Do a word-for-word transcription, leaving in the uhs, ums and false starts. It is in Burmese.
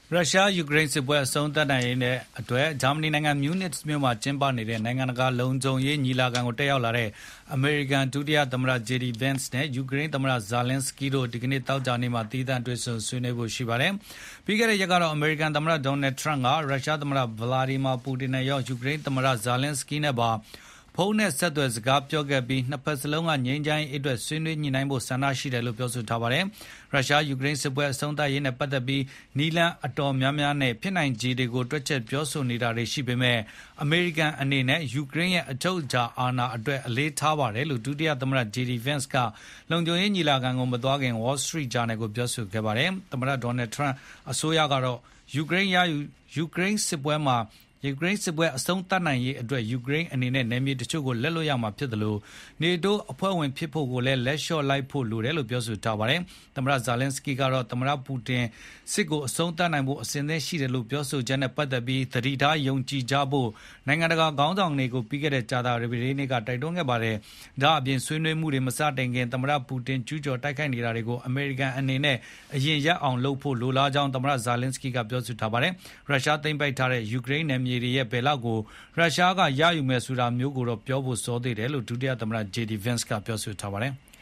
ရုရှား-ယူကရိန်းစစ်ပွဲအဆုံးသတ်နိုင်ရေးအတွက်ဂျာမနီနိုင်ငံမြူးနစ်မြို့မှာကျင်းပနေတဲ့နိုင်ငံတကာလုံခြုံရေးညီလာခံကိုတက်ရောက်လာတဲ့အမေရိကန်ဒုသမ္မတ ဂျေဒီ ဗန့်စ်နဲ့ယူကရိန်းသမ္မတဇာလင်းစကီးတို့ဒီကနေ့သောကြာနေ့မှာသီးသန့်တွေ့ဆုံဆွေးနွေးဖို့ရှိပါတယ်။ပြီးခဲ့တဲ့ရက်ကတော့အမေရိကန်သမ္မတဒေါ်နယ်ထရန့်ကရုရှားသမ္မတဗလာဒီမာပူတင်နဲ့ရောယူကရိန်းသမ္မတဇာလင်းစကီးနဲ့ပါဖုန်းနဲ့ဆက်သွယ်စကားပြောခဲ့ပြီးနှစ်ဖက်စလုံးကငြိမ်းချမ်းရေးအတွက်ဆွေးနွေးညှိနှိုင်းဖို့ဆန္ဒရှိတယ်လို့ပြောဆိုထားပါတယ်။ရုရှား-ယူကရိန်းစစ်ပွဲအဆုံးသတ်ရေးနဲ့ပတ်သက်ပြီးနည်းလမ်းအတော်များများနဲ့ဖြစ်နိုင်ခြေတွေကိုတွက်ချက်ပြောဆိုနေတာတွေရှိပေမဲ့အမေရိကန်အနေနဲ့ယူကရိန်းရဲ့အချုပ်အခြာအာဏာအတွက်အလေးထားပါတယ်လို့ဒုသမ္မတ ဂျေဒီ ဗန့်စ်ကလုံခြုံရေးညီလာခံကိုမသွားခင် Wall Street Journal ကိုပြောဆိုခဲ့ပါတယ်။သမ္မတဒေါ်နယ်ထရန့်အစိုးရကတော့ယူကရိန်းရယူယူကရိန်းစစ်ပွဲမှာယူကရိန်းစစ်ပွဲအဆုံးသတ်နိုင်ရေးအတွက်ယူကရိန်းအနေနဲ့နယ်မြေတချို့ကိုလက်လွတ်ရမှာဖြစ်တယ်လို့နေတိုးအဖွဲ့ဝင်ဖြစ်ဖို့ကိုလည်းလက်လျှော့လိုက်ဖို့လိုတယ်လို့ပြောဆိုထားပါတယ်။သမ္မတဇာလင်းစကီကတော့သမ္မတပူတင်စစ်ကိုအဆုံးသတ်နိုင်ဖို့အစဉ်သင့်ရှိတယ်လို့ပြောဆိုချက်နဲ့ပတ်သက်ပြီးသတိထားယုံကြည်ကြဖို့နိုင်ငံတကာခေါင်းဆောင်တွေကိုပြီးခဲ့တဲ့ကြာသပတေးနေ့ကတိုက်တွန်းခဲ့ပါတယ်။ဒါအပြင်ဆွေးနွေးမှုတွေမစတင်ခင်သမ္မတပူတင်ကျူးကျော်တိုက်ခိုက်နေတာတွေကိုအမေရိကန်အနေနဲ့အရင်ရပ်အောင်လုပ်ဖို့လိုလားကြောင်းသမ္မတဇာလင်းစကီကပြောဆိုထားပါတယ်။ရုရှားသိမ်းပိုက်ထားတဲ့ယူကရိန်းနယ်မြေတွေရဲ့ဘယ်လောက်ကိုရုရှားကရယူမယ်ဆိုတာမျိုးကိုတော့ပြောဖို့စောသေးတယ်လို့ဒုသမ္မတ ဂျေဒီ ဗန့်စ်ကပြောဆိုထားပါတယ်။